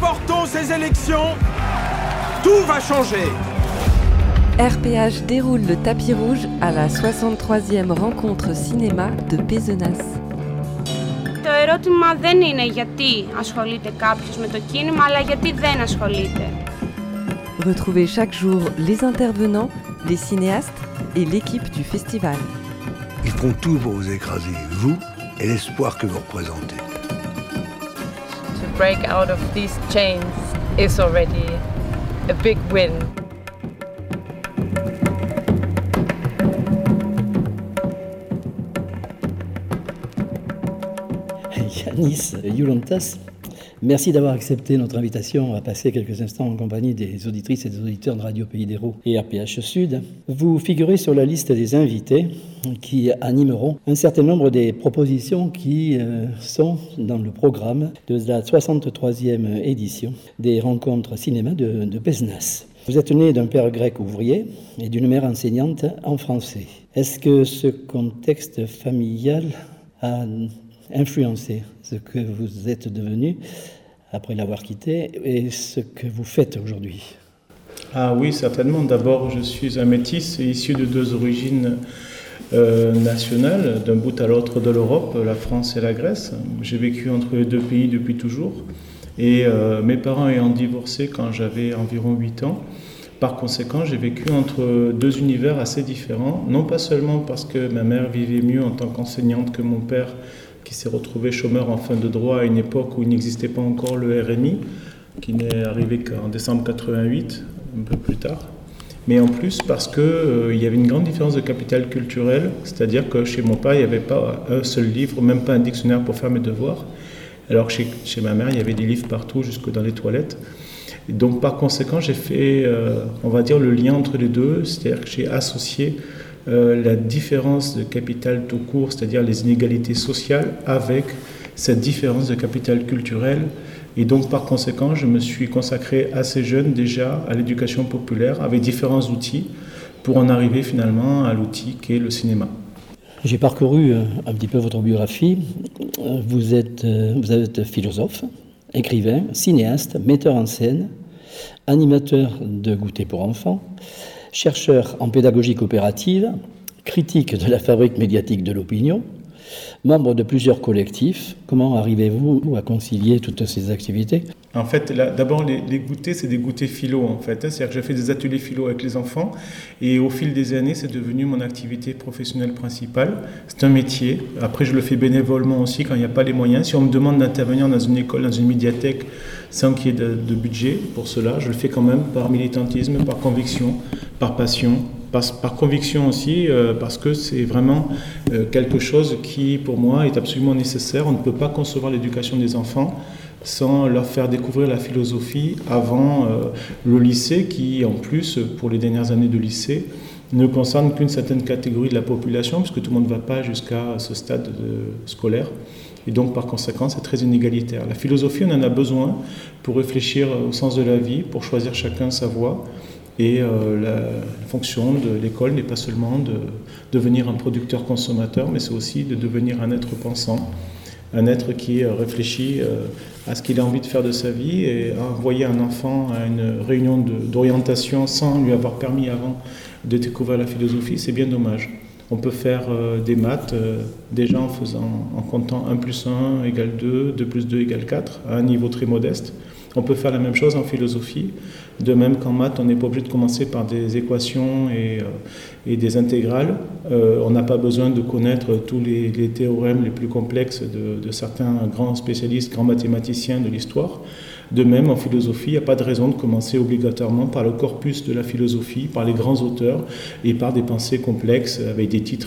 remportons ces élections, tout va changer. RPH déroule le tapis rouge à la 63e rencontre cinéma de Pézenas. Το ερώτημα δεν είναι γιατί ασχολείται κάποιος με το κίνημα, αλλά γιατί δεν ασχολείται. Retrouvez chaque jour les intervenants, les cinéastes et l'équipe du festival. Ils feront tout pour vous écraser, vous et l'espoir que vous représentez. To break out of these chains is already a big win. Yanis Youlantas, merci d'avoir accepté notre invitation à passer quelques instants en compagnie des auditrices et des auditeurs de Radio Pays d'Hérault et RPH Sud. Vous figurez sur la liste des invités qui animeront un certain nombre des propositions qui sont dans le programme de la 63e édition des rencontres cinéma de Pézenas. Vous êtes né d'un père grec ouvrier et d'une mère enseignante en français. Est-ce que ce contexte familial a influencé ce que vous êtes devenu après l'avoir quitté et ce que vous faites aujourd'hui? Ah oui, certainement. D'abord, je suis un métis issu de deux origines nationales, d'un bout à l'autre de l'Europe, la France et la Grèce. J'ai vécu entre les deux pays depuis toujours. Et mes parents ayant divorcé quand j'avais environ 8 ans, par conséquent, j'ai vécu entre deux univers assez différents. Non pas seulement parce que ma mère vivait mieux en tant qu'enseignante que mon père, qui s'est retrouvé chômeur en fin de droit à une époque où il n'existait pas encore le RNI, qui n'est arrivé qu'en décembre 88, un peu plus tard. Mais en plus parce qu'il y avait une grande différence de capital culturel, c'est-à-dire que chez mon père, il n'y avait pas un seul livre, même pas un dictionnaire pour faire mes devoirs. Alors chez ma mère, il y avait des livres partout, jusque dans les toilettes. Et donc par conséquent, j'ai fait, on va dire, le lien entre les deux, c'est-à-dire que j'ai associé la différence de capital tout court, c'est-à-dire les inégalités sociales, avec cette différence de capital culturel. Et donc, par conséquent, je me suis consacré assez jeune déjà à l'éducation populaire, avec différents outils, pour en arriver finalement à l'outil qu'est le cinéma. J'ai parcouru un petit peu votre biographie. Vous êtes philosophe, écrivain, cinéaste, metteur en scène, animateur de goûter pour enfants, chercheur en pédagogie coopérative, critique de la fabrique médiatique de l'opinion, membre de plusieurs collectifs. Comment arrivez-vous à concilier toutes ces activités? En fait, d'abord, les goûters, c'est des goûters philo, en fait. C'est-à-dire que j'ai fait des ateliers philo avec les enfants et au fil des années, c'est devenu mon activité professionnelle principale. C'est un métier. Après, je le fais bénévolement aussi quand il n'y a pas les moyens. Si on me demande d'intervenir dans une école, dans une médiathèque, sans qu'il y ait de budget pour cela, je le fais quand même par militantisme, par conviction, par passion. Par conviction aussi, parce que c'est vraiment quelque chose qui, pour moi, est absolument nécessaire. On ne peut pas concevoir l'éducation des enfants sans leur faire découvrir la philosophie avant le lycée, qui, en plus, pour les dernières années de lycée, ne concerne qu'une certaine catégorie de la population, puisque tout le monde ne va pas jusqu'à ce stade scolaire. Et donc, par conséquent, c'est très inégalitaire. La philosophie, on en a besoin pour réfléchir au sens de la vie, pour choisir chacun sa voie. Et la fonction de l'école n'est pas seulement de devenir un producteur-consommateur, mais c'est aussi de devenir un être pensant, un être qui réfléchit à ce qu'il a envie de faire de sa vie. Et envoyer un enfant à une réunion d'orientation sans lui avoir permis avant de découvrir la philosophie, c'est bien dommage. On peut faire des maths déjà en comptant 1 plus 1 égale 2, 2 plus 2 égale 4, à un niveau très modeste. On peut faire la même chose en philosophie. De même qu'en maths, on n'est pas obligé de commencer par des équations et des intégrales. On n'a pas besoin de connaître tous les théorèmes les plus complexes de certains grands spécialistes, grands mathématiciens de l'histoire. De même, en philosophie, il n'y a pas de raison de commencer obligatoirement par le corpus de la philosophie, par les grands auteurs et par des pensées complexes avec des titres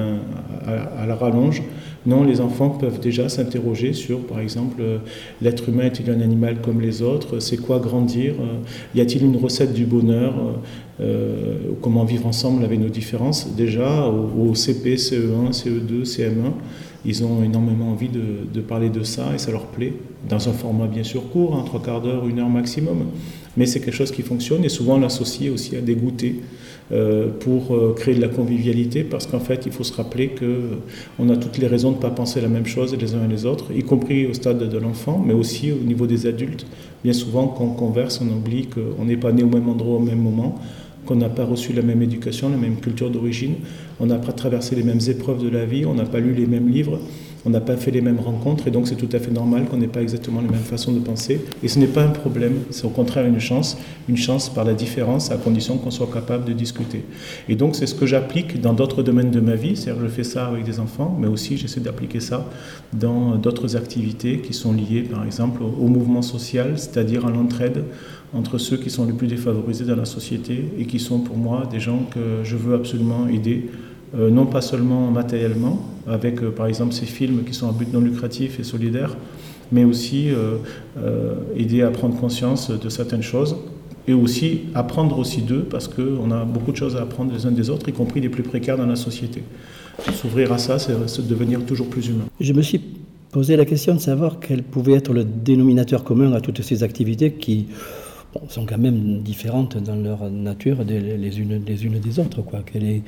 à la rallonge. Non, les enfants peuvent déjà s'interroger sur, par exemple, l'être humain est-il un animal comme les autres? C'est quoi grandir? Y a-t-il une recette du bonheur? Comment vivre ensemble avec nos différences? Déjà, au CP, CE1, CE2, CM1, ils ont énormément envie de parler de ça et ça leur plaît. Dans un format bien sûr court, 3/4 d'heure, 1 heure maximum. Mais c'est quelque chose qui fonctionne et souvent on l'associe aussi à des goûters. pour créer de la convivialité, parce qu'en fait, il faut se rappeler qu'on a toutes les raisons de ne pas penser la même chose les uns et les autres, y compris au stade de l'enfant, mais aussi au niveau des adultes. Bien souvent, quand on converse, on oublie qu'on n'est pas né au même endroit au même moment, qu'on n'a pas reçu la même éducation, la même culture d'origine, on n'a pas traversé les mêmes épreuves de la vie, on n'a pas lu les mêmes livres, on n'a pas fait les mêmes rencontres, et donc c'est tout à fait normal qu'on n'ait pas exactement les mêmes façons de penser. Et ce n'est pas un problème, c'est au contraire une chance par la différence, à condition qu'on soit capable de discuter. Et donc c'est ce que j'applique dans d'autres domaines de ma vie, c'est-à-dire que je fais ça avec des enfants, mais aussi j'essaie d'appliquer ça dans d'autres activités qui sont liées par exemple au mouvement social, c'est-à-dire à l'entraide entre ceux qui sont les plus défavorisés dans la société et qui sont pour moi des gens que je veux absolument aider, non pas seulement matériellement, avec par exemple ces films qui sont à but non lucratif et solidaire, mais aussi aider à prendre conscience de certaines choses et aussi apprendre aussi d'eux, parce qu'on a beaucoup de choses à apprendre les uns des autres, y compris les plus précaires dans la société. S'ouvrir à ça, c'est devenir toujours plus humain. Je me suis posé la question de savoir quel pouvait être le dénominateur commun à toutes ces activités qui sont quand même différentes dans leur nature les unes des autres, quoi.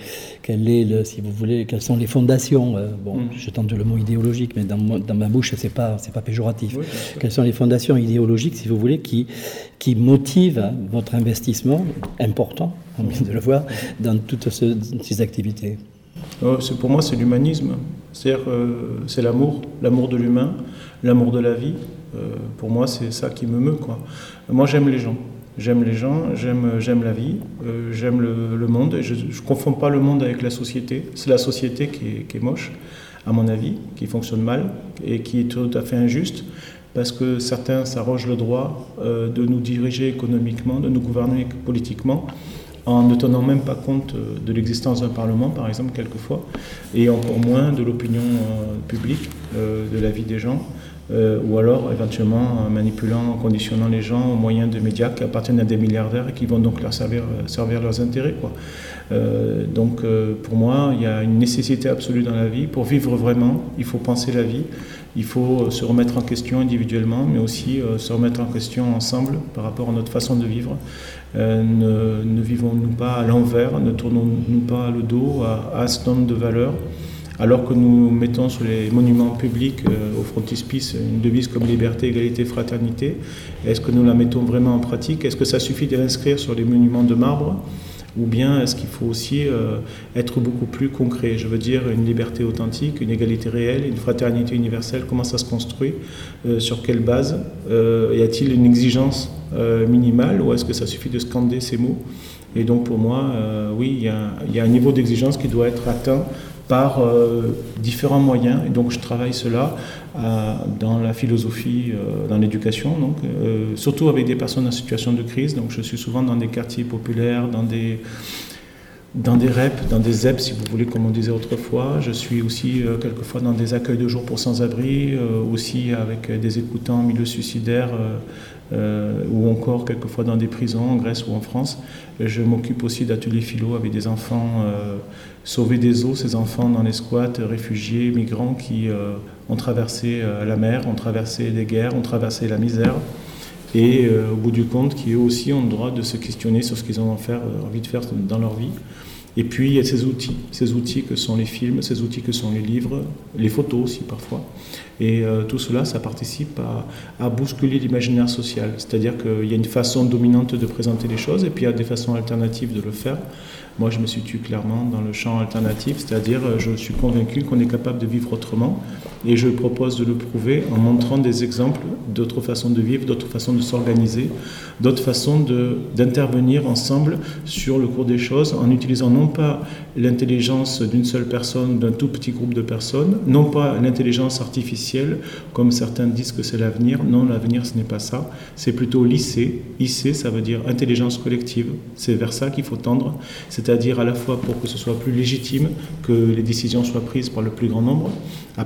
Si vous voulez, quelles sont les fondations je tente le mot idéologique, mais dans ma bouche, c'est pas péjoratif. Oui, quelles sont les fondations idéologiques, si vous voulez, qui motivent votre investissement important, on vient de le voir, dans toutes ces activités? Pour moi, c'est l'humanisme. C'est-à-dire, c'est l'amour de l'humain, l'amour de la vie. Pour moi, c'est ça qui me meut, quoi. Moi, j'aime les gens. J'aime la vie, j'aime le monde. Et je ne confonds pas le monde avec la société. C'est la société qui est moche, à mon avis, qui fonctionne mal et qui est tout à fait injuste, parce que certains s'arrogent le droit de nous diriger économiquement, de nous gouverner politiquement, en ne tenant même pas compte de l'existence d'un Parlement, par exemple, quelquefois, et encore moins de l'opinion publique, de la vie des gens, ou alors éventuellement manipulant, conditionnant les gens au moyen de médias qui appartiennent à des milliardaires et qui vont donc leur servir leurs intérêts, quoi. Donc pour moi, il y a une nécessité absolue dans la vie. Pour vivre vraiment, il faut penser la vie, il faut se remettre en question individuellement, mais aussi se remettre en question ensemble par rapport à notre façon de vivre. Ne vivons-nous pas à l'envers, ne tournons-nous pas le dos à un certain nombre de valeurs, alors que nous mettons sur les monuments publics au frontispice une devise comme liberté, égalité, fraternité. Est-ce que nous la mettons vraiment en pratique? Est-ce que ça suffit de l'inscrire sur les monuments de marbre? Ou bien est-ce qu'il faut aussi être beaucoup plus concret? Je veux dire, une liberté authentique, une égalité réelle, une fraternité universelle, comment ça se construit? Sur quelle base? Y a-t-il une exigence minimale, ou est-ce que ça suffit de scander ces mots? Et donc pour moi, oui, il y a un niveau d'exigence qui doit être atteint par différents moyens. Et donc je travaille cela dans la philosophie, dans l'éducation, donc, surtout avec des personnes en situation de crise. Donc je suis souvent dans des quartiers populaires, dans des REP, dans des ZEP, si vous voulez, comme on disait autrefois. Je suis aussi quelquefois dans des accueils de jour pour sans-abri, aussi avec des écoutants en milieu suicidaire, ou encore quelquefois dans des prisons en Grèce ou en France. Je m'occupe aussi d'ateliers philo avec des enfants sauvés des eaux, ces enfants dans les squats, réfugiés, migrants qui ont traversé la mer, ont traversé des guerres, ont traversé la misère, et au bout du compte, qui eux aussi ont le droit de se questionner sur ce qu'ils ont envie de faire dans leur vie. Et puis il y a ces outils que sont les films, ces outils que sont les livres, les photos aussi parfois. Et tout cela, ça participe à bousculer l'imaginaire social. C'est-à-dire qu'il y a une façon dominante de présenter les choses, et puis il y a des façons alternatives de le faire. Moi, je me situe clairement dans le champ alternatif, c'est-à-dire je suis convaincu qu'on est capable de vivre autrement, et je propose de le prouver en montrant des exemples d'autres façons de vivre, d'autres façons de s'organiser, d'autres façons d'intervenir ensemble sur le cours des choses, en utilisant non pas l'intelligence d'une seule personne, d'un tout petit groupe de personnes, non pas l'intelligence artificielle, comme certains disent que c'est l'avenir. Non, l'avenir, ce n'est pas ça. C'est plutôt l'IC. IC, ça veut dire intelligence collective. C'est vers ça qu'il faut tendre, c'est-à-dire à la fois pour que ce soit plus légitime, que les décisions soient prises par le plus grand nombre, après discussion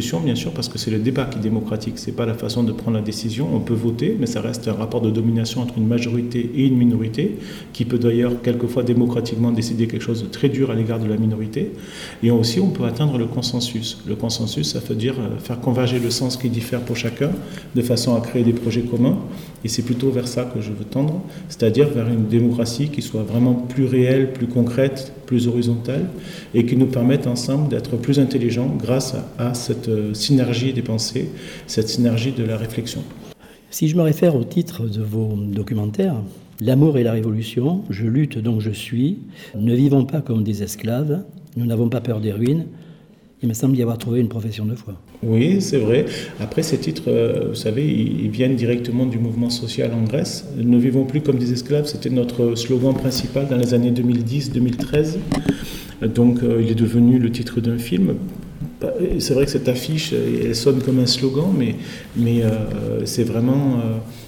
solution, bien sûr, parce que c'est le débat qui est démocratique, c'est pas la façon de prendre la décision. On peut voter, mais ça reste un rapport de domination entre une majorité et une minorité, qui peut d'ailleurs quelquefois démocratiquement décider quelque chose de très dur à l'égard de la minorité. Et aussi, on peut atteindre le consensus. Le consensus, ça veut dire faire converger le sens qui diffère pour chacun, de façon à créer des projets communs. Et c'est plutôt vers ça que je veux tendre, c'est-à-dire vers une démocratie qui soit vraiment plus réelle, plus concrète, plus horizontale, et qui nous permette ensemble d'être plus intelligents grâce à cette synergie des pensées, cette synergie de la réflexion. Si je me réfère au titre de vos documentaires, L'amour et la révolution, je lutte donc je suis, ne vivons pas comme des esclaves, nous n'avons pas peur des ruines, il me semble y avoir trouvé une profession de foi. Oui, c'est vrai. Après, ces titres, vous savez, ils viennent directement du mouvement social en Grèce. Ne vivons plus comme des esclaves, c'était notre slogan principal dans les années 2010-2013. Donc, il est devenu le titre d'un film. C'est vrai que cette affiche, elle sonne comme un slogan, mais c'est vraiment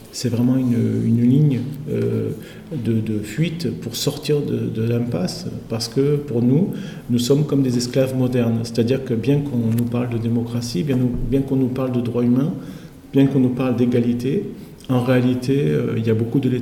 une ligne de fuite pour sortir de l'impasse, parce que pour nous sommes comme des esclaves modernes. C'est-à-dire que bien qu'on nous parle de démocratie, bien qu'on nous parle de droits humains, bien qu'on nous parle d'égalité, en réalité, il y a beaucoup de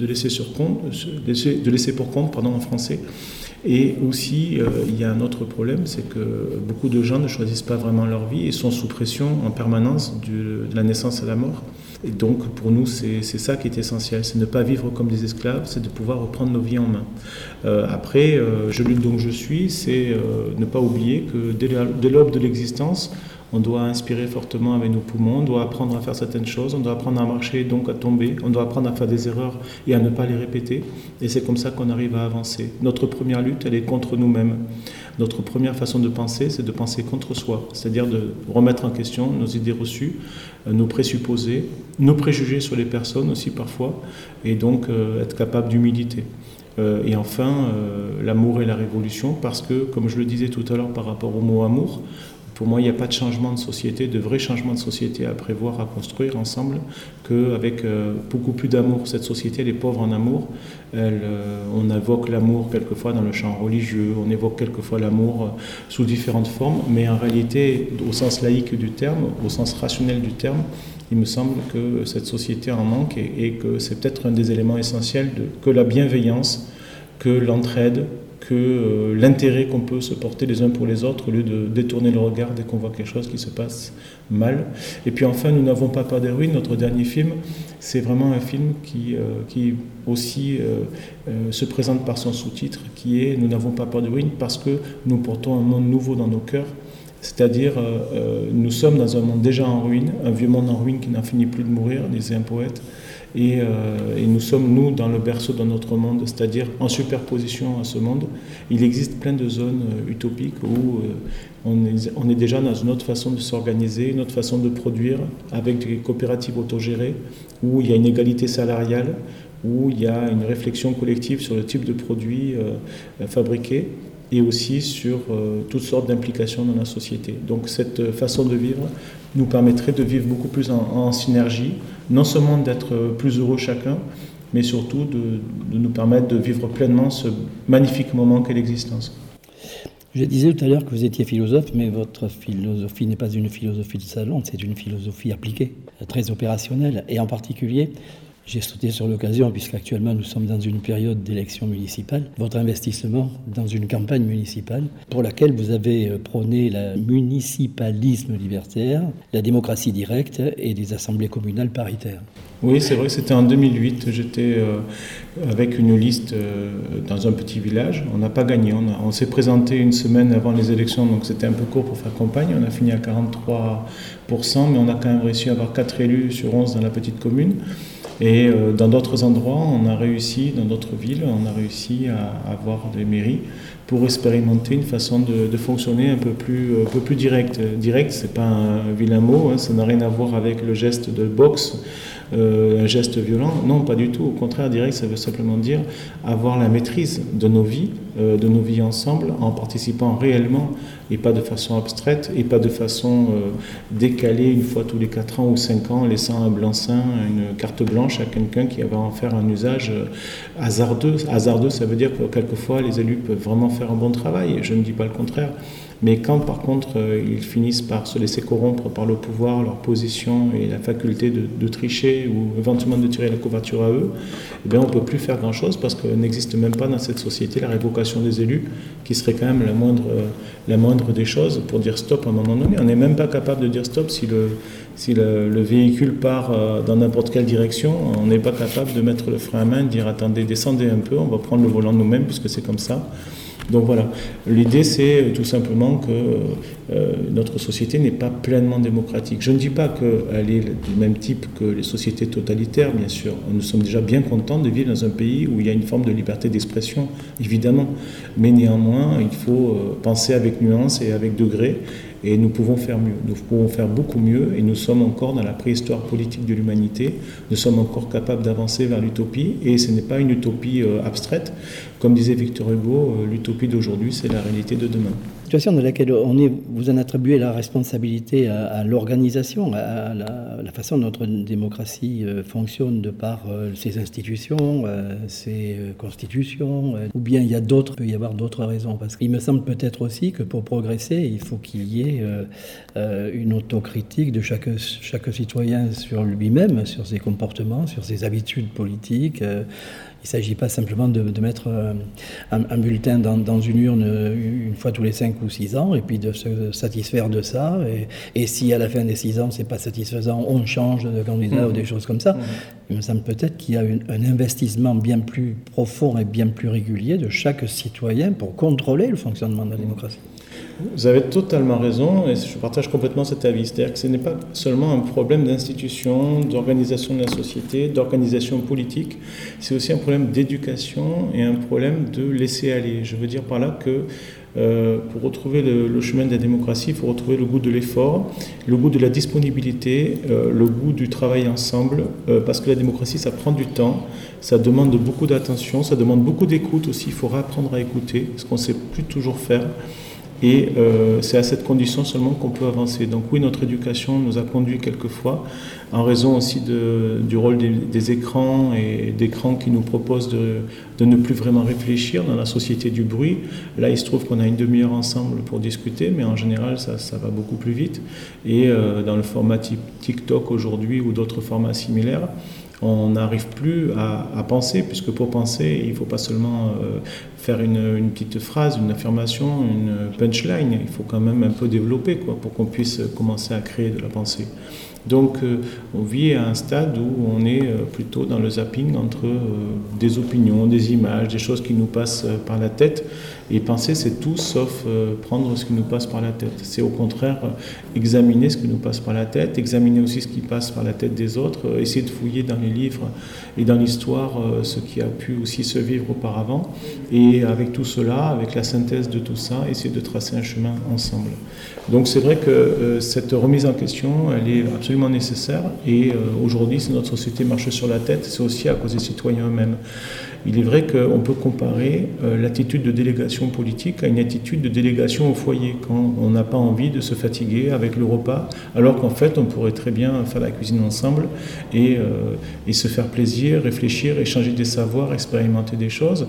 laisser pour compte en français. Et aussi, il y a un autre problème, c'est que beaucoup de gens ne choisissent pas vraiment leur vie et sont sous pression en permanence de la naissance à la mort. Et donc, pour nous, c'est ça qui est essentiel, c'est ne pas vivre comme des esclaves, c'est de pouvoir reprendre nos vies en main. Après, je lutte donc je suis, c'est ne pas oublier que dès l'aube de l'existence, on doit inspirer fortement avec nos poumons, on doit apprendre à faire certaines choses, on doit apprendre à marcher, donc à tomber, on doit apprendre à faire des erreurs et à ne pas les répéter. Et c'est comme ça qu'on arrive à avancer. Notre première lutte, elle est contre nous-mêmes. Notre première façon de penser, c'est de penser contre soi, c'est-à-dire de remettre en question nos idées reçues, nos présupposés, nos préjugés sur les personnes aussi parfois, et donc être capable d'humilité. Et enfin, l'amour et la révolution, parce que, comme je le disais tout à l'heure par rapport au mot amour, pour moi, il n'y a pas de changement de société, de vrai changement de société à prévoir, à construire ensemble, qu'avec beaucoup plus d'amour. Cette société, elle est pauvre en amour. On évoque l'amour quelquefois dans le champ religieux, on évoque quelquefois l'amour sous différentes formes, mais en réalité, au sens laïque du terme, au sens rationnel du terme, il me semble que cette société en manque et que c'est peut-être un des éléments essentiels que la bienveillance, que l'entraide, que l'intérêt qu'on peut se porter les uns pour les autres au lieu de détourner le regard dès qu'on voit quelque chose qui se passe mal. Et puis enfin, Nous n'avons pas peur des ruines, notre dernier film, c'est vraiment un film qui aussi se présente par son sous-titre, qui est « Nous n'avons pas peur des ruines » parce que nous portons un monde nouveau dans nos cœurs. C'est-à-dire, nous sommes dans un monde déjà en ruine, un vieux monde en ruine qui n'en finit plus de mourir, disait un poète. Et nous sommes, nous, dans le berceau de notre monde, c'est-à-dire en superposition à ce monde. Il existe plein de zones utopiques où on est déjà dans une autre façon de s'organiser, une autre façon de produire, avec des coopératives autogérées, où il y a une égalité salariale, où il y a une réflexion collective sur le type de produits fabriqués, et aussi sur toutes sortes d'implications dans la société. Donc cette façon de vivre nous permettrait de vivre beaucoup plus en synergie, non seulement d'être plus heureux chacun, mais surtout de nous permettre de vivre pleinement ce magnifique moment qu'est l'existence. Je disais tout à l'heure que vous étiez philosophe, mais votre philosophie n'est pas une philosophie de salon, c'est une philosophie appliquée, très opérationnelle, et en particulier, j'ai sauté sur l'occasion, puisqu'actuellement nous sommes dans une période d'élection municipale, votre investissement dans une campagne municipale pour laquelle vous avez prôné le municipalisme libertaire, la démocratie directe et des assemblées communales paritaires. Oui, c'est vrai, c'était en 2008. J'étais avec une liste dans un petit village. On n'a pas gagné. On s'est présenté une semaine avant les élections, donc c'était un peu court pour faire campagne. On a fini à 43%, mais on a quand même réussi à avoir 4 élus sur 11 dans la petite commune. Et dans d'autres endroits, on a réussi, dans d'autres villes, on a réussi à avoir des mairies pour expérimenter une façon de fonctionner un peu plus direct. Direct, c'est pas un vilain mot, hein, ça n'a rien à voir avec le geste de boxe, un geste violent. Non, pas du tout. Au contraire, direct, ça veut simplement dire avoir la maîtrise de nos vies ensemble, en participant réellement et pas de façon abstraite et pas de façon décalée une fois tous les 4 ans ou 5 ans, laissant un blanc-seing, une carte blanche à quelqu'un qui va en faire un usage hasardeux. Hasardeux, ça veut dire que quelquefois les élus peuvent vraiment faire un bon travail, et je ne dis pas le contraire. Mais quand par contre ils finissent par se laisser corrompre par le pouvoir, leur position et la faculté de tricher ou éventuellement de tirer la couverture à eux, eh bien on ne peut plus faire grand-chose parce qu'il n'existe même pas dans cette société la révocation des élus, qui serait quand même la moindre des choses pour dire stop à un moment donné. On n'est même pas capable de dire stop si le véhicule part dans n'importe quelle direction. On n'est pas capable de mettre le frein à main, de dire attendez, descendez un peu, on va prendre le volant nous-mêmes puisque c'est comme ça. Donc voilà, l'idée c'est tout simplement que notre société n'est pas pleinement démocratique. Je ne dis pas qu'elle est du même type que les sociétés totalitaires, bien sûr. Nous sommes déjà bien contents de vivre dans un pays où il y a une forme de liberté d'expression, évidemment. Mais néanmoins, il faut penser avec nuance et avec degré. Et nous pouvons faire mieux, nous pouvons faire beaucoup mieux et nous sommes encore dans la préhistoire politique de l'humanité, nous sommes encore capables d'avancer vers l'utopie et ce n'est pas une utopie abstraite. Comme disait Victor Hugo, l'utopie d'aujourd'hui c'est la réalité de demain. La situation dans laquelle on est, vous en attribuez la responsabilité à l'organisation, à la façon dont notre démocratie fonctionne de par ses institutions, ses constitutions, ou bien il peut y avoir d'autres raisons. Parce qu'il me semble peut-être aussi que pour progresser, il faut qu'il y ait une autocritique de chaque citoyen sur lui-même, sur ses comportements, sur ses habitudes politiques. Il ne s'agit pas simplement de mettre un bulletin dans une urne une fois tous les 5 ou 6 ans et puis de se satisfaire de ça. Et si à la fin des 6 ans, ce n'est pas satisfaisant, on change de candidat ou des choses comme ça. Il me semble peut-être qu'il y a un investissement bien plus profond et bien plus régulier de chaque citoyen pour contrôler le fonctionnement de la démocratie. Vous avez totalement raison et je partage complètement cet avis. C'est-à-dire que ce n'est pas seulement un problème d'institution, d'organisation de la société, d'organisation politique, c'est aussi un problème d'éducation et un problème de laisser aller. Je veux dire par là que pour retrouver le chemin de la démocratie, il faut retrouver le goût de l'effort, le goût de la disponibilité, le goût du travail ensemble, parce que la démocratie, ça prend du temps, ça demande beaucoup d'attention, ça demande beaucoup d'écoute aussi, il faut réapprendre à écouter, ce qu'on ne sait plus toujours faire. Et c'est à cette condition seulement qu'on peut avancer. Donc oui, notre éducation nous a conduit quelquefois, en raison aussi du rôle des écrans et d'écrans qui nous proposent de ne plus vraiment réfléchir dans la société du bruit. Là, il se trouve qu'on a une demi-heure ensemble pour discuter, mais en général, ça va beaucoup plus vite. Et dans le format TikTok aujourd'hui ou d'autres formats similaires, on n'arrive plus à penser, puisque pour penser, il ne faut pas seulement faire une petite phrase, une affirmation, une punchline, il faut quand même un peu développer pour qu'on puisse commencer à créer de la pensée. Donc on vit à un stade où on est plutôt dans le zapping entre des opinions, des images, des choses qui nous passent par la tête. Et penser, c'est tout sauf prendre ce qui nous passe par la tête. C'est au contraire examiner ce qui nous passe par la tête, examiner aussi ce qui passe par la tête des autres, essayer de fouiller dans les livres et dans l'histoire ce qui a pu aussi se vivre auparavant. Et avec tout cela, avec la synthèse de tout ça, essayer de tracer un chemin ensemble. Donc c'est vrai que cette remise en question, elle est absolument nécessaire. Et aujourd'hui, si notre société marche sur la tête, c'est aussi à cause des citoyens eux-mêmes. Il est vrai qu'on peut comparer l'attitude de délégation politique à une attitude de délégation au foyer, quand on n'a pas envie de se fatiguer avec le repas, alors qu'en fait on pourrait très bien faire la cuisine ensemble et se faire plaisir, réfléchir, échanger des savoirs, expérimenter des choses.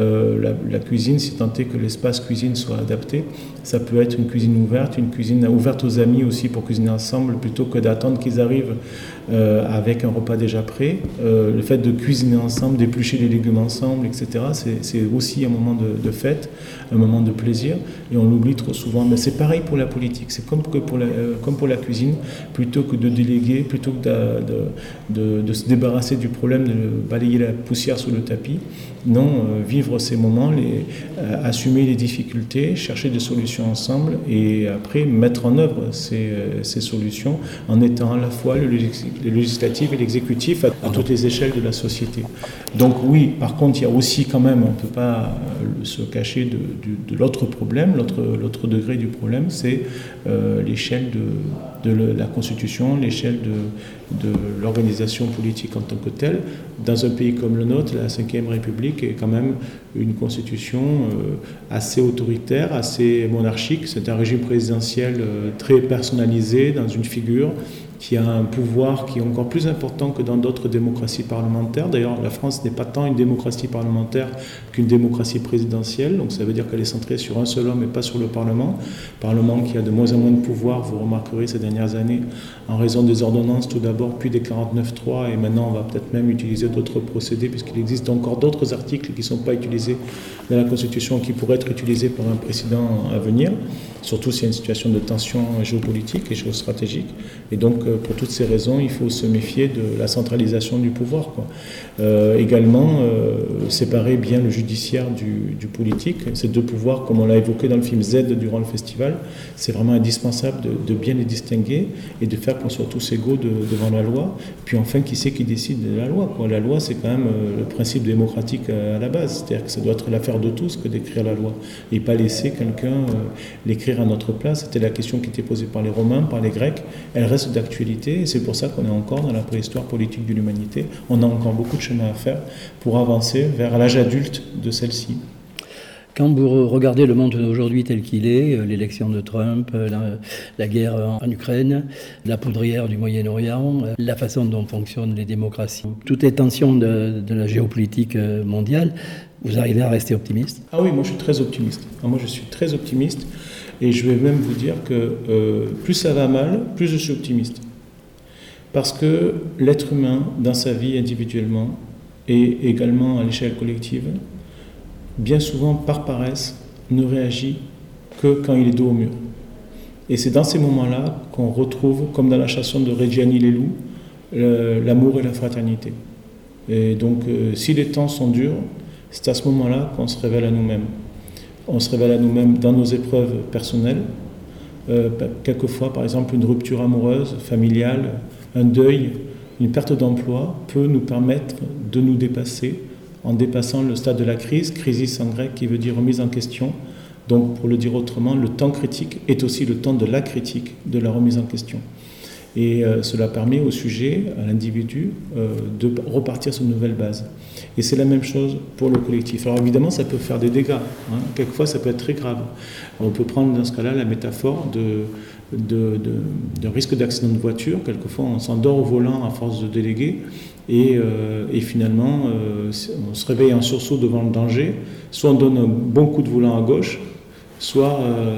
La cuisine, si tant est que l'espace cuisine soit adapté, ça peut être une cuisine ouverte aux amis aussi pour cuisiner ensemble, plutôt que d'attendre qu'ils arrivent avec un repas déjà prêt. Le fait de cuisiner ensemble, d'éplucher les légumes ensemble, etc., c'est aussi un moment de fête, un moment de plaisir, et on l'oublie trop souvent. Mais c'est pareil pour la politique, c'est comme pour la cuisine, plutôt que de déléguer, plutôt que de se débarrasser du problème, de balayer la poussière sous le tapis. Non, vivre ces moments, assumer les difficultés, chercher des solutions ensemble et après mettre en œuvre ces solutions en étant à la fois le législatif et l'exécutif à toutes les échelles de la société. Donc oui, par contre, il y a aussi quand même, on ne peut pas se cacher de l'autre problème, l'autre degré du problème, c'est l'échelle de la Constitution, l'échelle de l'organisation politique en tant que telle. Dans un pays comme le nôtre, la Ve République est quand même une constitution assez autoritaire, assez monarchique. C'est un régime présidentiel très personnalisé dans une figure qui a un pouvoir qui est encore plus important que dans d'autres démocraties parlementaires. D'ailleurs, la France n'est pas tant une démocratie parlementaire qu'une démocratie présidentielle, donc ça veut dire qu'elle est centrée sur un seul homme et pas sur le Parlement. Parlement qui a de moins en moins de pouvoir, vous remarquerez ces dernières années, en raison des ordonnances tout d'abord, puis des 49.3, et maintenant on va peut-être même utiliser d'autres procédés, puisqu'il existe encore d'autres articles qui ne sont pas utilisés dans la Constitution, qui pourraient être utilisés par un président à venir, surtout s'il y a une situation de tension géopolitique et géostratégique. Et donc, pour toutes ces raisons, il faut se méfier de la centralisation du pouvoir, quoi. Également, séparer bien le judiciaire du politique. Ces deux pouvoirs, comme on l'a évoqué dans le film Z durant le festival, c'est vraiment indispensable de bien les distinguer et de faire qu'on soit tous égaux devant la loi. Puis enfin, qui c'est qui décide de la loi, quoi. La loi, c'est quand même le principe démocratique à la base. C'est-à-dire que ça doit être l'affaire de tous que d'écrire la loi et pas laisser quelqu'un l'écrire à notre place. C'était la question qui était posée par les Romains, par les Grecs. Elle reste d'actualité et c'est pour ça qu'on est encore dans la préhistoire politique de l'humanité. On a encore beaucoup de chemin à faire pour avancer vers l'âge adulte de celle-ci. Quand vous regardez le monde d'aujourd'hui tel qu'il est, l'élection de Trump, la guerre en Ukraine, la poudrière du Moyen-Orient, la façon dont fonctionnent les démocraties, toutes les tensions de la géopolitique mondiale, vous arrivez à rester optimiste ? Ah oui, moi je suis très optimiste. Et je vais même vous dire que plus ça va mal, plus je suis optimiste. Parce que l'être humain, dans sa vie individuellement et également à l'échelle collective, bien souvent, par paresse, ne réagit que quand il est dos au mur. Et c'est dans ces moments-là qu'on retrouve, comme dans la chanson de Reggiani Les Loups, l'amour et la fraternité. Et donc, si les temps sont durs, c'est à ce moment-là qu'on se révèle à nous-mêmes. On se révèle à nous-mêmes dans nos épreuves personnelles. Quelquefois, par exemple, une rupture amoureuse, familiale, un deuil, une perte d'emploi peut nous permettre de nous dépasser en dépassant le stade de la crise, crisis en grec qui veut dire remise en question. Donc, pour le dire autrement, le temps critique est aussi le temps de la critique, de la remise en question. Et cela permet au sujet, à l'individu, de repartir sur une nouvelle base. Et c'est la même chose pour le collectif. Alors évidemment, ça peut faire des dégâts. Quelquefois, ça peut être très grave. On peut prendre dans ce cas-là la métaphore d'un risque d'accident de voiture. Quelquefois, on s'endort au volant à force de déléguer. Et finalement, on se réveille en sursaut devant le danger. Soit on donne un bon coup de volant à gauche, soit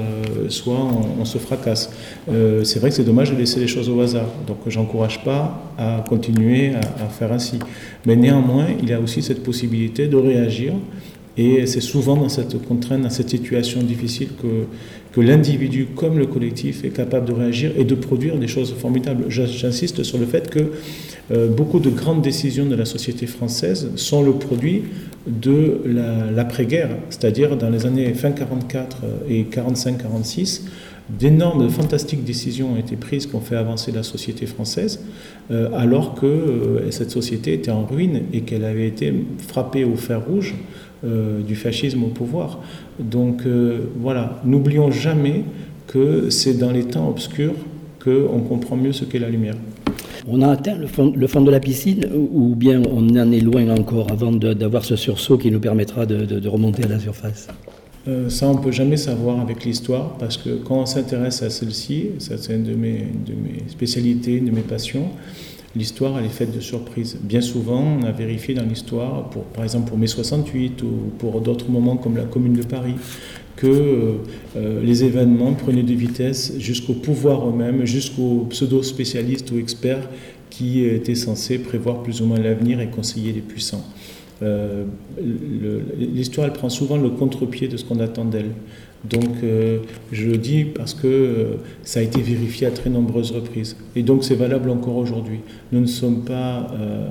on se fracasse. C'est vrai que c'est dommage de laisser les choses au hasard. Donc je n'encourage pas à continuer à faire ainsi. Mais néanmoins, il y a aussi cette possibilité de réagir. Et c'est souvent dans cette contrainte, dans cette situation difficile que l'individu comme le collectif est capable de réagir et de produire des choses formidables. J'insiste sur le fait que beaucoup de grandes décisions de la société française sont le produit de l'après-guerre, c'est-à-dire dans les années fin 44 et 45-46, d'énormes, de fantastiques décisions ont été prises qui ont fait avancer la société française, alors que cette société était en ruine et qu'elle avait été frappée au fer rouge du fascisme au pouvoir. Donc voilà, n'oublions jamais que c'est dans les temps obscurs qu'on comprend mieux ce qu'est la lumière. On a atteint le fond de la piscine ou bien on en est loin encore avant d'avoir ce sursaut qui nous permettra de remonter à la surface ? Ça, on ne peut jamais savoir avec l'histoire, parce que quand on s'intéresse à celle-ci, ça c'est une de mes spécialités, une de mes passions, l'histoire, elle est faite de surprises. Bien souvent, on a vérifié dans l'histoire, par exemple pour mai 68 ou pour d'autres moments comme la Commune de Paris, que les événements prenaient de vitesse jusqu'au pouvoir eux-mêmes, jusqu'aux pseudo-spécialistes ou experts qui étaient censés prévoir plus ou moins l'avenir et conseiller les puissants. L'histoire, elle prend souvent le contre-pied de ce qu'on attend d'elle. Donc, je le dis parce que ça a été vérifié à très nombreuses reprises. Et donc, c'est valable encore aujourd'hui. Nous ne sommes pas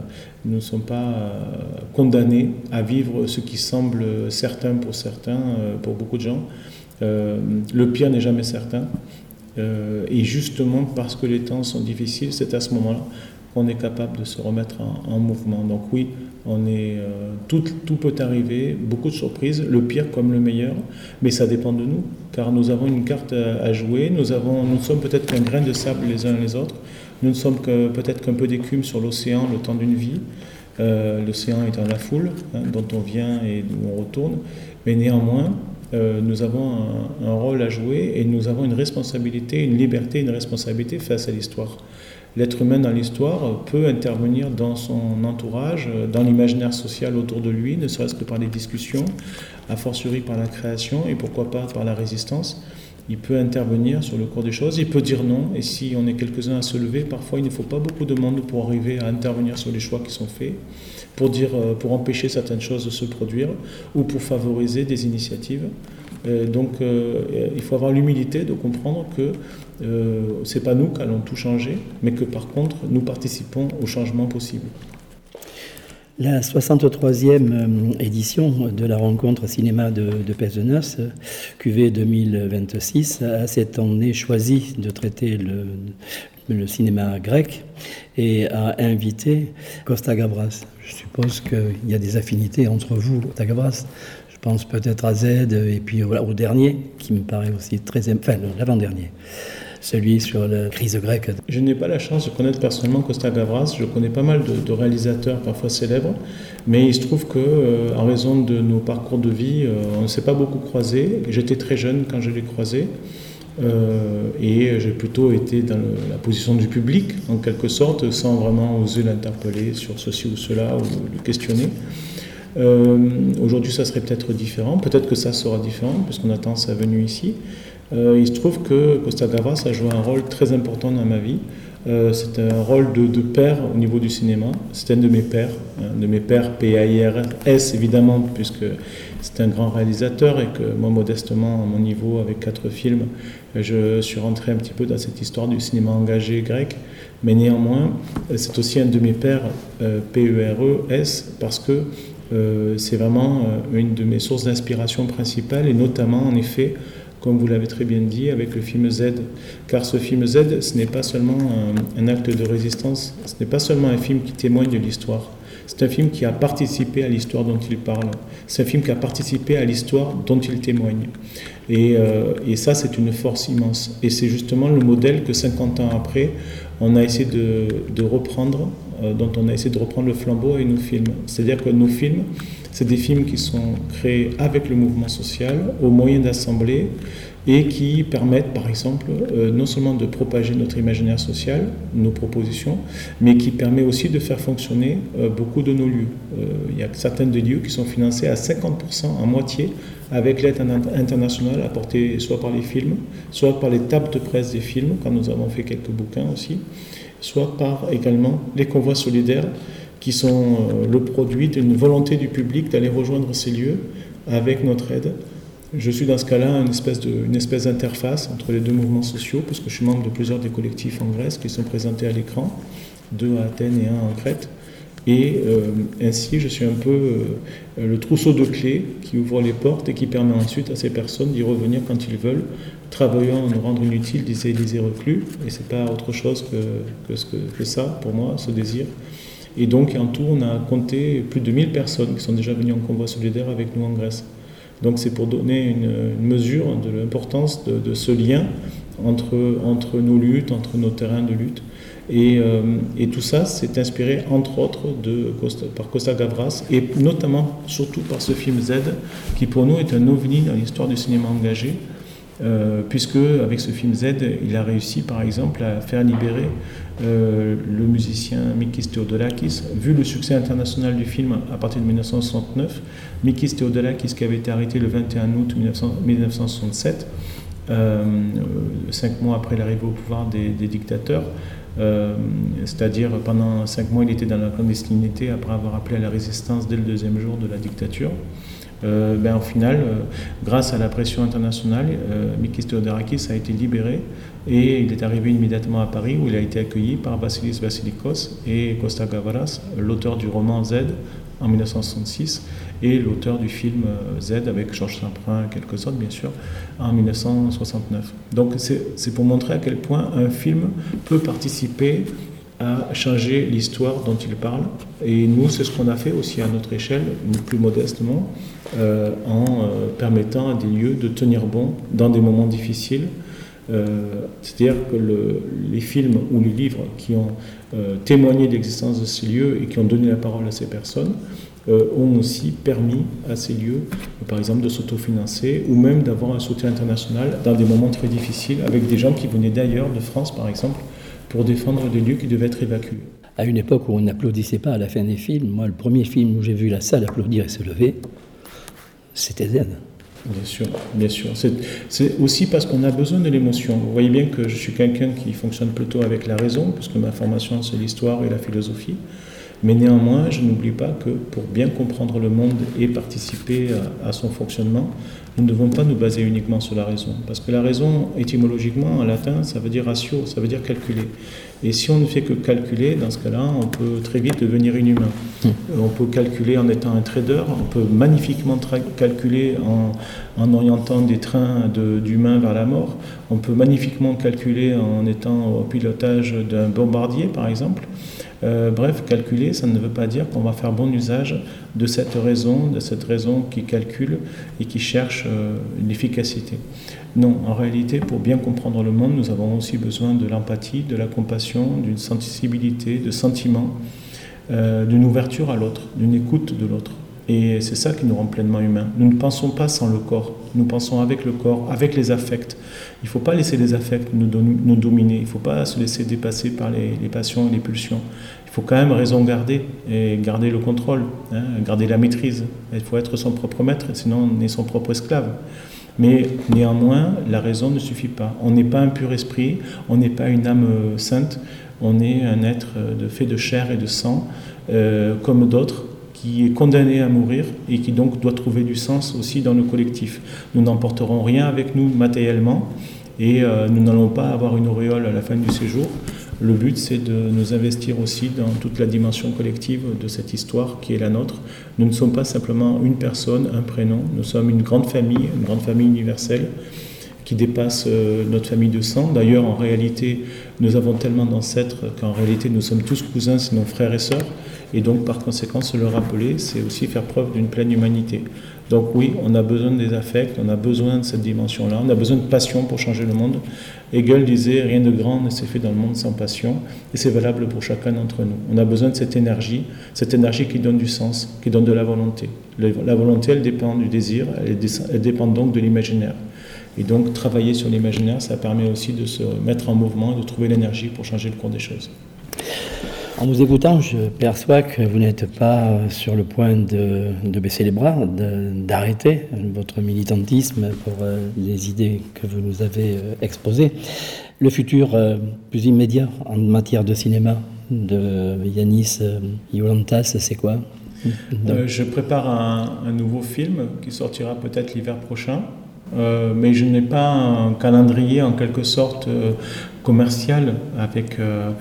condamnés à vivre ce qui semble certain pour certains, pour beaucoup de gens. Le pire n'est jamais certain. Et justement, parce que les temps sont difficiles, c'est à ce moment-là qu'on est capable de se remettre en mouvement. Donc oui, tout peut arriver, beaucoup de surprises, le pire comme le meilleur, mais ça dépend de nous, car nous avons une carte à jouer, nous sommes peut-être qu'un grain de sable les uns les autres, nous ne sommes peut-être qu'un peu d'écume sur l'océan le temps d'une vie, l'océan étant la foule, dont on vient et d'où on retourne, mais néanmoins, nous avons un rôle à jouer et nous avons une responsabilité, une liberté, une responsabilité face à l'histoire. L'être humain dans l'histoire peut intervenir dans son entourage, dans l'imaginaire social autour de lui, ne serait-ce que par les discussions, a fortiori par la création et pourquoi pas par la résistance. Il peut intervenir sur le cours des choses, il peut dire non, et si on est quelques-uns à se lever, parfois il ne faut pas beaucoup de monde pour arriver à intervenir sur les choix qui sont faits, pour empêcher certaines choses de se produire ou pour favoriser des initiatives. Donc il faut avoir l'humilité de comprendre que ce n'est pas nous qui allons tout changer, mais que par contre nous participons au changement possible. La 63e édition de la rencontre cinéma de Pézenas, QV 2026, a cette année choisi de traiter le cinéma grec et a invité Costa Gavras. Je suppose qu'il y a des affinités entre vous, Costa Gavras. Je pense peut-être à Z et puis au dernier, qui me paraît aussi l'avant-dernier. Celui sur la crise grecque. Je n'ai pas la chance de connaître personnellement Costa Gavras. Je connais pas mal de réalisateurs parfois célèbres, mais il se trouve qu'en raison de nos parcours de vie, on ne s'est pas beaucoup croisés. J'étais très jeune quand je l'ai croisé et j'ai plutôt été dans la position du public, en quelque sorte, sans vraiment oser l'interpeller sur ceci ou cela ou le questionner. Aujourd'hui, ça serait peut-être différent. Peut-être que ça sera différent, puisqu'on attend sa venue ici. Il se trouve que Costa Gavras a joué un rôle très important dans ma vie. C'est un rôle de père au niveau du cinéma. C'est un de mes pères, P-A-I-R-S évidemment, puisque c'est un grand réalisateur et que moi, modestement, à mon niveau, avec 4 films, je suis rentré un petit peu dans cette histoire du cinéma engagé grec. Mais néanmoins, c'est aussi un de mes pères, P-E-R-E-S, parce que c'est vraiment une de mes sources d'inspiration principales, et notamment, en effet, comme vous l'avez très bien dit, avec le film Z. Car ce film Z, ce n'est pas seulement un acte de résistance, ce n'est pas seulement un film qui témoigne de l'histoire. C'est un film qui a participé à l'histoire dont il parle. C'est un film qui a participé à l'histoire dont il témoigne. Et ça, c'est une force immense. Et c'est justement le modèle que 50 ans après, on a essayé de reprendre, dont on a essayé de reprendre le flambeau avec nos films. C'est-à-dire que nos films, c'est des films qui sont créés avec le mouvement social, au moyen d'assemblées, et qui permettent, par exemple, non seulement de propager notre imaginaire social, nos propositions, mais qui permet aussi de faire fonctionner beaucoup de nos lieux. Il y a certains des lieux qui sont financés à 50%, à moitié, avec l'aide internationale apportée soit par les films, soit par les tables de presse des films, quand nous avons fait quelques bouquins aussi, soit par également les convois solidaires, qui sont le produit d'une volonté du public d'aller rejoindre ces lieux avec notre aide. Je suis dans ce cas-là une espèce d'interface entre les deux mouvements sociaux, parce que je suis membre de plusieurs des collectifs en Grèce qui sont présentés à l'écran, 2 à Athènes et 1 en Crète. Et ainsi, je suis un peu le trousseau de clés qui ouvre les portes et qui permet ensuite à ces personnes d'y revenir quand ils veulent, travaillant à nous rendre inutiles, disait Élisée Reclus. Et ce n'est pas autre chose que ça, pour moi, ce désir. Et donc, en tout, on a compté plus de 1000 personnes qui sont déjà venues en convoi solidaire avec nous en Grèce. Donc, c'est pour donner une mesure de l'importance de ce lien entre nos luttes, entre nos terrains de lutte. Et tout ça, c'est inspiré, entre autres, par Costa Gavras, et notamment, surtout par ce film Z, qui pour nous est un ovni dans l'histoire du cinéma engagé, puisque avec ce film Z, il a réussi, par exemple, à faire libérer le musicien Mikis Theodorakis. Vu le succès international du film à partir de 1969, Mikis Theodorakis, qui avait été arrêté le 21 août 1967, 5 mois après l'arrivée au pouvoir des dictateurs, c'est-à-dire pendant 5 mois il était dans la clandestinité après avoir appelé à la résistance dès le 2e jour de la dictature. Au final, grâce à la pression internationale, Mikis Theodorakis a été libéré et il est arrivé immédiatement à Paris où il a été accueilli par Vassilis Vassilikos et Costa Gavras, l'auteur du roman Z en 1966 et l'auteur du film Z avec Georges Saprin et quelques autres bien sûr en 1969. Donc c'est pour montrer à quel point un film peut participer à changer l'histoire dont il parle. Et nous, c'est ce qu'on a fait aussi à notre échelle, plus modestement, en permettant à des lieux de tenir bon dans des moments difficiles. C'est-à-dire que les films ou les livres qui ont témoigné de l'existence de ces lieux et qui ont donné la parole à ces personnes ont aussi permis à ces lieux, par exemple, de s'autofinancer ou même d'avoir un soutien international dans des moments très difficiles avec des gens qui venaient d'ailleurs, de France par exemple, pour défendre des lieux qui devaient être évacués. À une époque où on n'applaudissait pas à la fin des films, moi, le premier film où j'ai vu la salle applaudir et se lever, c'était Z. Bien sûr, bien sûr. C'est aussi parce qu'on a besoin de l'émotion. Vous voyez bien que je suis quelqu'un qui fonctionne plutôt avec la raison, puisque ma formation, c'est l'histoire et la philosophie. Mais néanmoins, je n'oublie pas que pour bien comprendre le monde et participer à son fonctionnement, nous ne devons pas nous baser uniquement sur la raison. Parce que la raison, étymologiquement, en latin, ça veut dire ratio, ça veut dire calculer. Et si on ne fait que calculer, dans ce cas-là, on peut très vite devenir inhumain. On peut calculer en étant un trader, on peut magnifiquement calculer en orientant des trains d'humains vers la mort, on peut magnifiquement calculer en étant au pilotage d'un bombardier, par exemple. Bref, calculer, ça ne veut pas dire qu'on va faire bon usage de cette raison qui calcule et qui cherche l'efficacité. Non, en réalité, pour bien comprendre le monde, nous avons aussi besoin de l'empathie, de la compassion, d'une sensibilité, de sentiments, d'une ouverture à l'autre, d'une écoute de l'autre. Et c'est ça qui nous rend pleinement humains. Nous ne pensons pas sans le corps, nous pensons avec le corps, avec les affects. Il ne faut pas laisser les affects nous dominer, il ne faut pas se laisser dépasser par les passions et les pulsions. Il faut quand même raison garder, et garder le contrôle, garder la maîtrise. Il faut être son propre maître, sinon on est son propre esclave. Mais néanmoins, la raison ne suffit pas. On n'est pas un pur esprit, on n'est pas une âme sainte, on est un être fait de chair et de sang, comme d'autres, qui est condamné à mourir et qui donc doit trouver du sens aussi dans le collectif. Nous n'emporterons rien avec nous matériellement et nous n'allons pas avoir une auréole à la fin du séjour. Le but, c'est de nous investir aussi dans toute la dimension collective de cette histoire qui est la nôtre. Nous ne sommes pas simplement une personne, un prénom, nous sommes une grande famille universelle qui dépasse notre famille de sang. D'ailleurs, en réalité, nous avons tellement d'ancêtres qu'en réalité, nous sommes tous cousins, sinon frères et sœurs. Et donc, par conséquent, se le rappeler, c'est aussi faire preuve d'une pleine humanité. Donc oui, on a besoin des affects, on a besoin de cette dimension-là, on a besoin de passion pour changer le monde. Hegel disait « Rien de grand ne s'est fait dans le monde sans passion », et c'est valable pour chacun d'entre nous. On a besoin de cette énergie qui donne du sens, qui donne de la volonté. La volonté, elle dépend du désir, elle dépend donc de l'imaginaire. Et donc, travailler sur l'imaginaire, ça permet aussi de se mettre en mouvement et de trouver l'énergie pour changer le cours des choses. En vous écoutant, je perçois que vous n'êtes pas sur le point de baisser les bras, d'arrêter votre militantisme pour les idées que vous nous avez exposées. Le futur plus immédiat en matière de cinéma de Yanis Iolantas, c'est quoi ? Je prépare un nouveau film qui sortira peut-être l'hiver prochain. Mais je n'ai pas un calendrier en quelque sorte commercial avec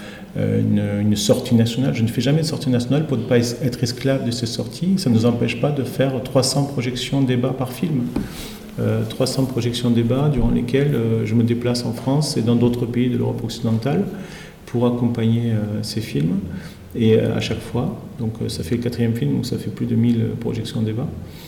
une sortie nationale. Je ne fais jamais de sortie nationale pour ne pas être esclave de ces sorties. Ça ne nous empêche pas de faire 300 projections débats par film. 300 projections débats durant lesquelles je me déplace en France et dans d'autres pays de l'Europe occidentale pour accompagner ces films. Et à chaque fois, donc ça fait le 4e film, donc ça fait plus de 1000 projections débats.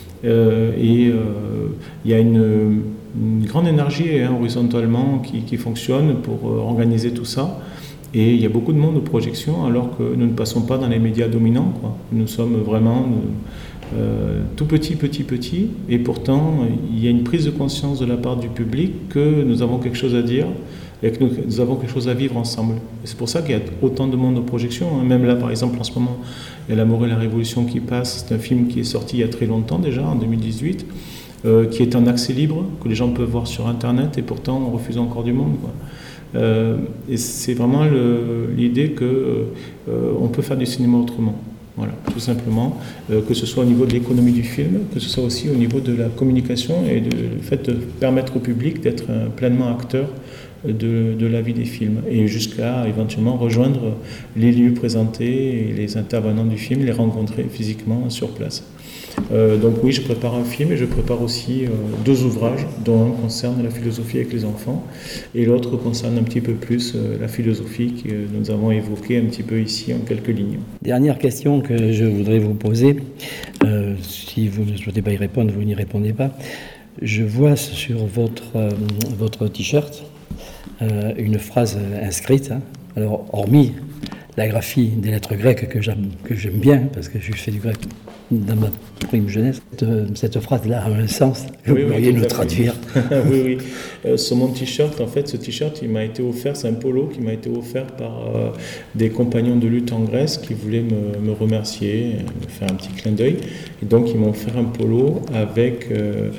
Il y a une grande énergie horizontalement qui fonctionne pour organiser tout ça. Et il y a beaucoup de monde aux projections alors que nous ne passons pas dans les médias dominants, quoi. Nous sommes vraiment tout petit. Et pourtant, il y a une prise de conscience de la part du public que nous avons quelque chose à dire et que nous avons quelque chose à vivre ensemble. Et c'est pour ça qu'il y a autant de monde aux projections. Même là, par exemple, en ce moment, il y a L'amour et la révolution qui passe. C'est un film qui est sorti il y a très longtemps déjà, en 2018, qui est en accès libre, que les gens peuvent voir sur Internet, et pourtant on refuse encore du monde, quoi. Et c'est vraiment l'idée qu'on peut faire du cinéma autrement. Voilà, tout simplement, que ce soit au niveau de l'économie du film, que ce soit aussi au niveau de la communication et le fait de permettre au public d'être pleinement acteur de la vie des films et jusqu'à éventuellement rejoindre les lieux présentés et les intervenants du film, les rencontrer physiquement sur place. Donc oui, je prépare un film et je prépare aussi 2 ouvrages, dont un concerne la philosophie avec les enfants et l'autre concerne un petit peu plus la philosophie que nous avons évoquée un petit peu ici en quelques lignes. Dernière question que je voudrais vous poser, si vous ne souhaitez pas y répondre, vous n'y répondez pas. Je vois sur votre t-shirt une phrase inscrite, Alors, hormis la graphie des lettres grecques que j'aime bien, parce que je fais du grec dans ma prime jeunesse, cette phrase-là a un sens. Vous pourriez nous traduire. Oui. Sur mon t-shirt, en fait, ce t-shirt, il m'a été offert, c'est un polo qui m'a été offert par des compagnons de lutte en Grèce qui voulaient me remercier, me faire un petit clin d'œil. Et donc, ils m'ont offert un polo avec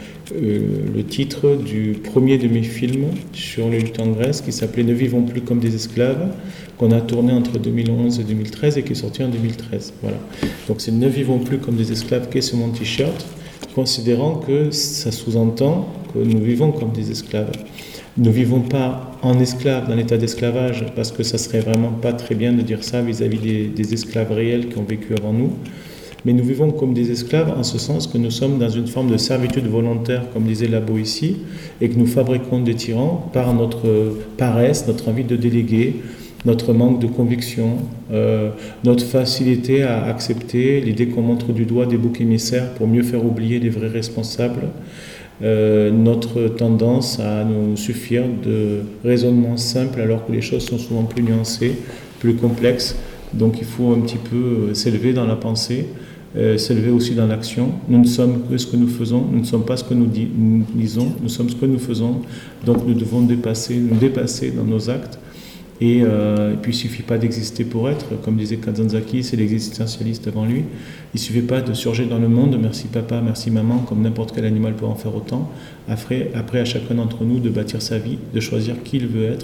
le titre du premier de mes films sur les luttes en Grèce qui s'appelait « Ne vivons plus comme des esclaves », qu'on a tourné entre 2011 et 2013 et qui est sorti en 2013. Voilà. Donc c'est « Ne vivons plus comme des esclaves » qui est sur mon t-shirt, considérant que ça sous-entend que nous vivons comme des esclaves. Nous ne vivons pas en esclaves, dans l'état d'esclavage, parce que ça serait vraiment pas très bien de dire ça vis-à-vis des esclaves réels qui ont vécu avant nous. Mais nous vivons comme des esclaves en ce sens que nous sommes dans une forme de servitude volontaire, comme disait la Boétie, et que nous fabriquons des tyrans par notre paresse, notre envie de déléguer, notre manque de conviction, notre facilité à accepter l'idée qu'on montre du doigt des boucs émissaires pour mieux faire oublier les vrais responsables, notre tendance à nous suffire de raisonnements simples alors que les choses sont souvent plus nuancées, plus complexes. Donc il faut un petit peu s'élever dans la pensée, s'élever aussi dans l'action. Nous ne sommes que ce que nous faisons, nous ne sommes pas ce que nous disons, nous sommes ce que nous faisons. Donc nous devons nous dépasser dans nos actes. Et puis il ne suffit pas d'exister pour être, comme disait Kazantzakis, c'est l'existentialiste avant lui. Il ne suffit pas de surgir dans le monde, merci papa, merci maman, comme n'importe quel animal peut en faire autant. Après à chacun d'entre nous de bâtir sa vie, de choisir qui il veut être.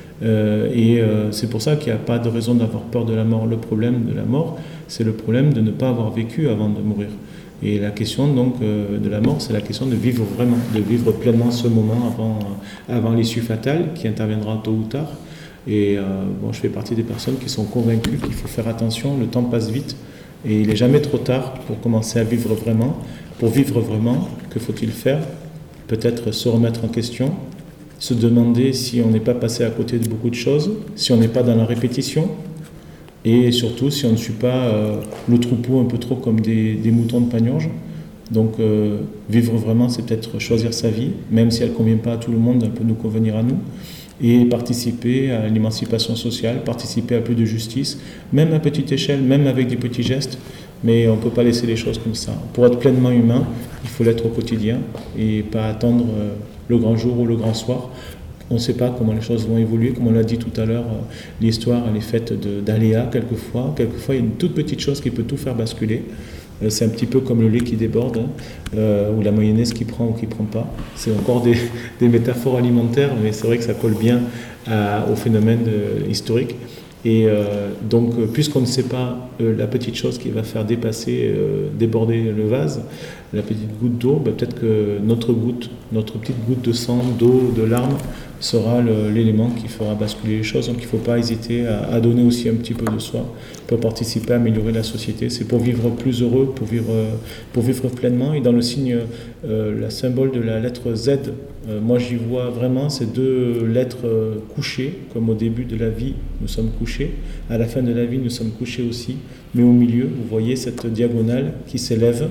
C'est pour ça qu'il n'y a pas de raison d'avoir peur de la mort. Le problème de la mort, c'est le problème de ne pas avoir vécu avant de mourir. Et la question donc de la mort, c'est la question de vivre vraiment, de vivre pleinement ce moment avant l'issue fatale qui interviendra tôt ou tard. Et je fais partie des personnes qui sont convaincues qu'il faut faire attention, le temps passe vite et il n'est jamais trop tard pour commencer à vivre vraiment. Pour vivre vraiment, que faut-il faire? Peut-être se remettre en question, se demander si on n'est pas passé à côté de beaucoup de choses, si on n'est pas dans la répétition, et surtout si on ne suit pas le troupeau un peu trop comme des moutons de Panurge. Donc vivre vraiment, c'est peut-être choisir sa vie, même si elle ne convient pas à tout le monde, elle peut nous convenir à nous, et participer à l'émancipation sociale, participer à plus de justice, même à petite échelle, même avec des petits gestes, mais on ne peut pas laisser les choses comme ça. Pour être pleinement humain, il faut l'être au quotidien et pas attendre le grand jour ou le grand soir. On ne sait pas comment les choses vont évoluer, comme on l'a dit tout à l'heure, l'histoire elle est faite d'aléas quelquefois. Quelquefois, il y a une toute petite chose qui peut tout faire basculer. C'est un petit peu comme le lait qui déborde, ou la mayonnaise qui prend ou qui ne prend pas. C'est encore des métaphores alimentaires, mais c'est vrai que ça colle bien au phénomène historique. Et donc, puisqu'on ne sait pas la petite chose qui va faire déborder le vase, la petite goutte d'eau, peut-être que notre petite goutte de sang, d'eau, de larmes, sera l'élément qui fera basculer les choses. Donc il ne faut pas hésiter à donner aussi un petit peu de soi pour participer à améliorer la société. C'est pour vivre plus heureux, pour vivre pleinement. Et dans le signe, le symbole de la lettre Z, moi j'y vois vraiment ces deux lettres couchées, comme au début de la vie nous sommes couchés, à la fin de la vie nous sommes couchés aussi, mais au milieu vous voyez cette diagonale qui s'élève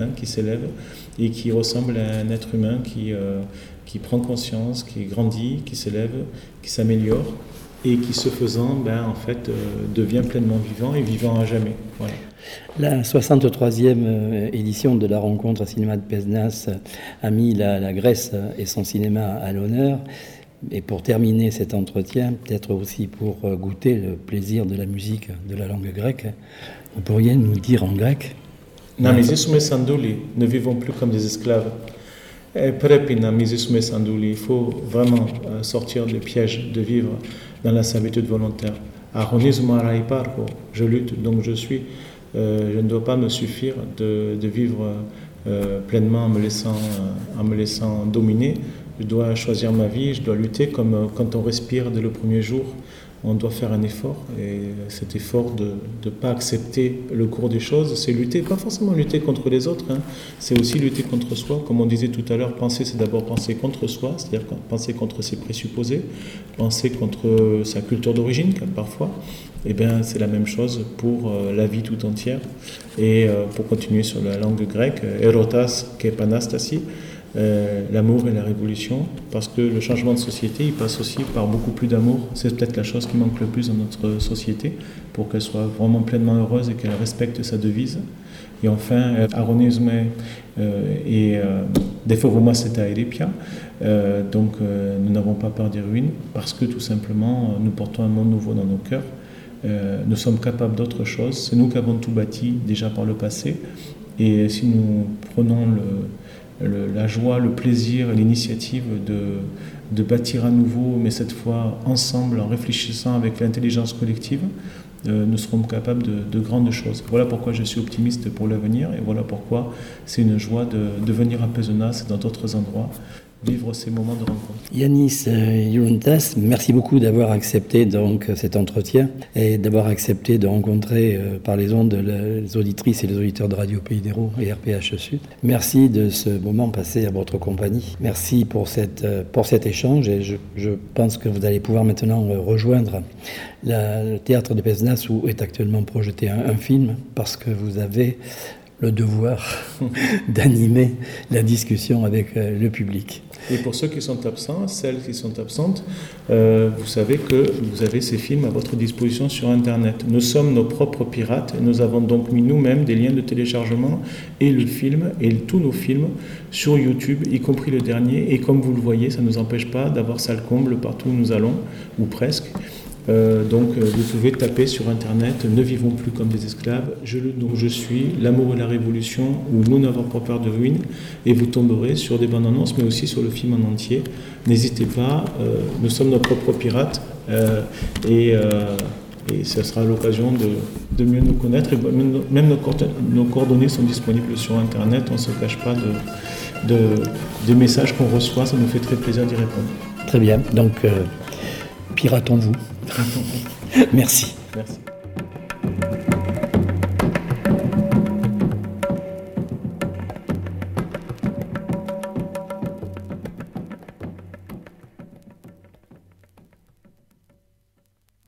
et qui ressemble à un être humain qui prend conscience, qui grandit, qui s'élève, qui s'améliore et qui, ce faisant, devient pleinement vivant et vivant à jamais. Voilà. La 63e édition de la rencontre cinéma de Pézenas a mis la Grèce et son cinéma à l'honneur. Et pour terminer cet entretien, peut-être aussi pour goûter le plaisir de la musique de la langue grecque, vous pourriez nous dire en grec? Να μιζήσουμε σαν δούλοι, ne vivons plus comme des esclaves. Πρέπει να μιζήσουμε σαν δούλοι. Il faut vraiment sortir des pièges de vivre dans la servitude volontaire. Αγωνίζομαι άρα υπάρχω, je lutte, donc je suis. Je ne dois pas me suffire de vivre pleinement en me laissant dominer. Je dois choisir ma vie, je dois lutter comme quand on respire dès le premier jour. On doit faire un effort, et cet effort de ne pas accepter le cours des choses, c'est lutter, pas forcément lutter contre les autres, c'est aussi lutter contre soi. Comme on disait tout à l'heure, penser, c'est d'abord penser contre soi, c'est-à-dire penser contre ses présupposés, penser contre sa culture d'origine, comme parfois. Eh bien, c'est la même chose pour la vie tout entière. Et pour continuer sur la langue grecque, erotas και επανάσταση, l'amour et la révolution, parce que le changement de société, il passe aussi par beaucoup plus d'amour. C'est peut-être la chose qui manque le plus dans notre société, pour qu'elle soit vraiment pleinement heureuse et qu'elle respecte sa devise. Et enfin, aronisme et déforuma seta eripia. Donc, nous n'avons pas peur des ruines, parce que tout simplement, nous portons un monde nouveau dans nos cœurs. Nous sommes capables d'autre chose. C'est nous qui avons tout bâti déjà par le passé. Et si nous prenons la joie, le plaisir, l'initiative de bâtir à nouveau, mais cette fois ensemble, en réfléchissant avec l'intelligence collective, nous serons capables de grandes choses. Voilà pourquoi je suis optimiste pour l'avenir, et voilà pourquoi c'est une joie de venir à Pézenas et dans d'autres endroits, vivre ces moments de rencontre. Yanis Iountas, merci beaucoup d'avoir accepté donc cet entretien et d'avoir accepté de rencontrer par les ondes les auditrices et les auditeurs de Radio Pays d'Hérault et RPH Sud. Merci de ce moment passé à votre compagnie. Merci pour cet échange, et je pense que vous allez pouvoir maintenant rejoindre le théâtre de Pézenas où est actuellement projeté un film, parce que vous avez le devoir d'animer la discussion avec le public. Et pour ceux qui sont absents, celles qui sont absentes, vous savez que vous avez ces films à votre disposition sur Internet. Nous sommes nos propres pirates, et nous avons donc mis nous-mêmes des liens de téléchargement et le film et tous nos films sur YouTube, y compris le dernier. Et comme vous le voyez, ça ne nous empêche pas d'avoir salle comble partout où nous allons, ou presque. Donc vous pouvez taper sur Internet « Ne vivons plus comme des esclaves », dont je suis, l'amour et la révolution, ou nous n'avons pas peur de ruines, et vous tomberez sur des bandes annonces, mais aussi sur le film en entier. N'hésitez pas, nous sommes nos propres pirates, et ce sera l'occasion de mieux nous connaître. Et même nos coordonnées sont disponibles sur Internet, on ne se cache pas des messages qu'on reçoit, ça nous fait très plaisir d'y répondre. Très bien, donc piratons-vous. Merci. Merci.